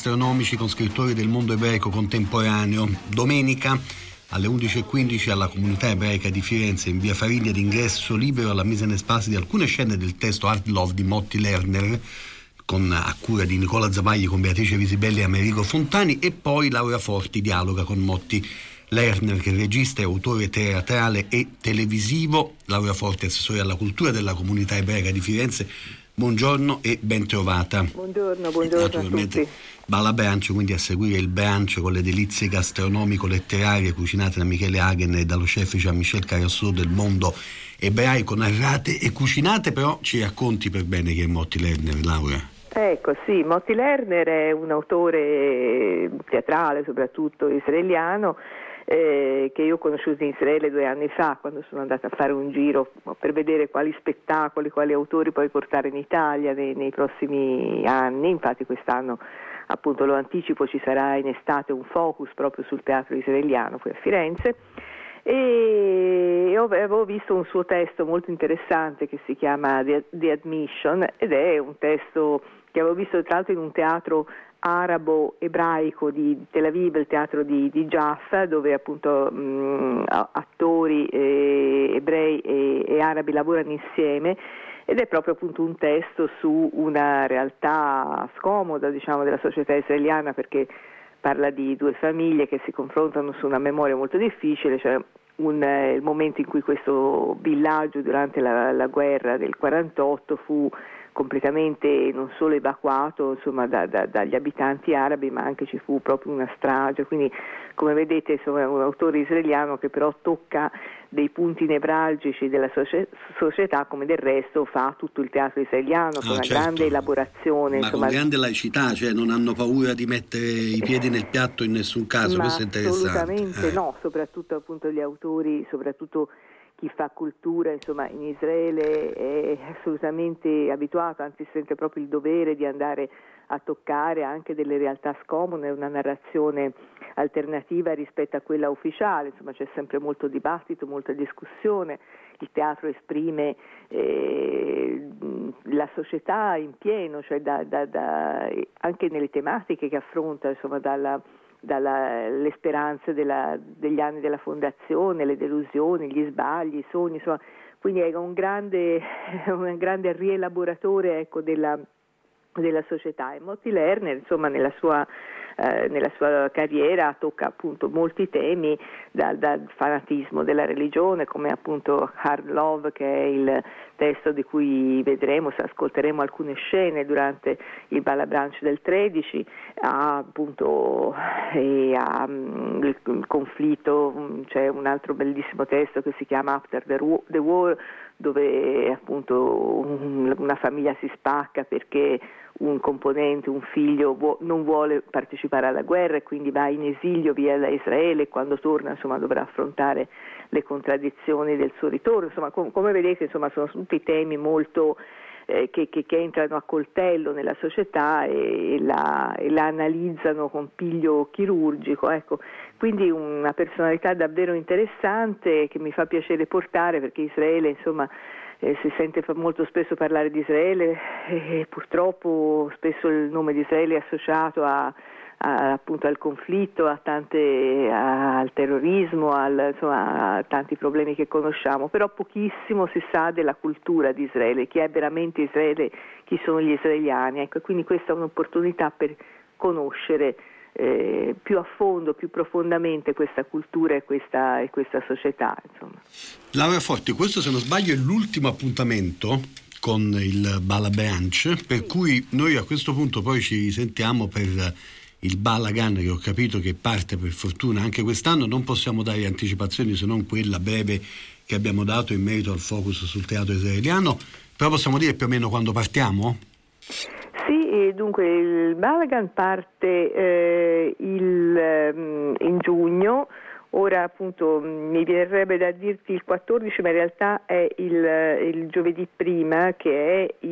gastronomici con scrittori del mondo ebraico contemporaneo. Domenica alle 11:15 alla Comunità Ebraica di Firenze, in via Fariglia, d'ingresso libero alla mise en espace di alcune scene del testo Art Love di Motti Lerner, a cura di Nicola Zavagli, con Beatrice Visibelli e Amerigo Fontani, e poi Laura Forti dialoga con Motti Lerner, che è regista e autore teatrale e televisivo. Laura Forti, assessore alla cultura della Comunità Ebraica di Firenze, buongiorno e ben trovata. Buongiorno Naturalmente, a tutti. Bala Brunch, quindi a seguire il brunch con le delizie gastronomico-letterarie cucinate da Michele Hagen e dallo chef Jean-Michel Carasso del mondo ebraico, narrate e cucinate. Però ci racconti per bene chi è Motti Lerner, Laura? Ecco, sì, Motti Lerner è un autore teatrale, soprattutto israeliano, che io ho conosciuto in Israele 2 anni fa, quando sono andata a fare un giro per vedere quali spettacoli, quali autori poi portare in Italia nei prossimi anni. Infatti quest'anno, appunto, lo anticipo, ci sarà in estate un focus proprio sul teatro israeliano qui a Firenze, e avevo visto un suo testo molto interessante che si chiama The Admission, ed è un testo che avevo visto tra l'altro in un teatro arabo-ebraico di Tel Aviv, il teatro di Jaffa, dove appunto attori ebrei e arabi lavorano insieme, ed è proprio appunto un testo su una realtà scomoda, diciamo, della società israeliana, perché parla di 2 famiglie che si confrontano su una memoria molto difficile, cioè il momento in cui questo villaggio durante la guerra del 48 fu completamente non solo evacuato, insomma, dagli abitanti arabi, ma anche ci fu proprio una strage. Quindi, come vedete, insomma, è un autore israeliano che però tocca dei punti nevralgici della società, come del resto fa tutto il teatro israeliano, con una grande elaborazione, ma insomma, con grande laicità, cioè non hanno paura di mettere i piedi nel piatto in nessun caso. Questo è interessante. Assolutamente no, soprattutto appunto gli autori, soprattutto chi fa cultura, insomma, in Israele è assolutamente abituato, anzi sente proprio il dovere di andare a toccare anche delle realtà scomode, una narrazione alternativa rispetto a quella ufficiale. Insomma, c'è sempre molto dibattito, molta discussione. Il teatro esprime la società in pieno, cioè anche nelle tematiche che affronta, insomma, dalle speranze degli anni della fondazione, le delusioni, gli sbagli, i sogni, insomma. Quindi è un grande rielaboratore, ecco, della società. E Motti Lerner, insomma, nella sua carriera tocca appunto molti temi, dal fanatismo della religione, come appunto Hard Love, che è il testo di cui ascolteremo alcune scene durante il Bala Brunch del 13, appunto il conflitto. C'è un altro bellissimo testo che si chiama After the War, dove appunto una famiglia si spacca perché un componente, un figlio, non vuole partecipare alla guerra e quindi va in esilio via da Israele, e quando torna, insomma, dovrà affrontare le contraddizioni del suo ritorno. Insomma, come vedete, insomma, sono tutti temi molto che entrano a coltello nella società e la analizzano con piglio chirurgico, ecco. Quindi una personalità davvero interessante che mi fa piacere portare, perché Israele, insomma, si sente molto spesso parlare di Israele e purtroppo spesso il nome di Israele è associato appunto al conflitto, al terrorismo, insomma, a tanti problemi che conosciamo, però pochissimo si sa della cultura di Israele, chi è veramente Israele, chi sono gli israeliani, ecco. Quindi questa è un'opportunità per conoscere più a fondo, più profondamente questa cultura e questa società, insomma. Laura Forti, questo, se non sbaglio, è l'ultimo appuntamento con il Bala Brunch, per cui noi a questo punto poi ci risentiamo per il Balagan, che ho capito che parte per fortuna anche quest'anno. Non possiamo dare anticipazioni se non quella breve che abbiamo dato in merito al focus sul teatro israeliano, però possiamo dire più o meno quando partiamo? Sì, dunque il Balagan parte in giugno. Ora appunto mi verrebbe da dirti il 14, ma in realtà è il giovedì prima, che è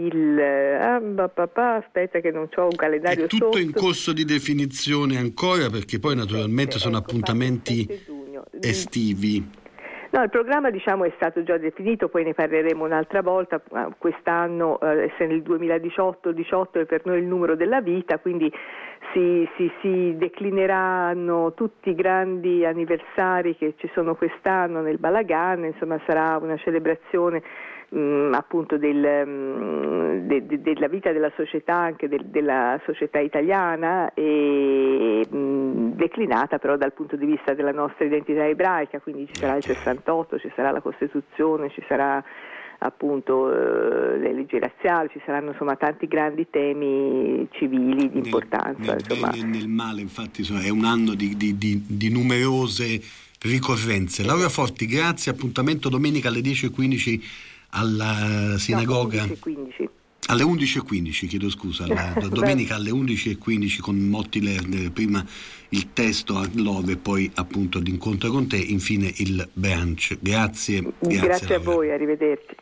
aspetta che non c'ho un calendario sotto. È tutto in corso di definizione ancora, perché poi naturalmente sono appuntamenti estivi. No, il programma, diciamo, è stato già definito, poi ne parleremo un'altra volta. Quest'anno, essendo il 2018 è per noi il numero della vita, quindi si declineranno tutti i grandi anniversari che ci sono quest'anno nel Balagan, insomma sarà una celebrazione appunto della vita della società, anche della società italiana, e declinata però dal punto di vista della nostra identità ebraica, quindi ci sarà il 68, ci sarà la Costituzione, ci sarà appunto le leggi razziali, ci saranno insomma tanti grandi temi civili di importanza. Nel bene e nel male, infatti insomma, è un anno di numerose ricorrenze. Laura Forti, grazie, appuntamento domenica alle 10:15 alla sinagoga. No, 11:15. Alle 11:15, chiedo scusa, domenica alle 11:15 con Motti Lerner, prima il testo a Love e poi appunto l'incontro con te, infine il brunch. Grazie a Laura. voi, arrivederci.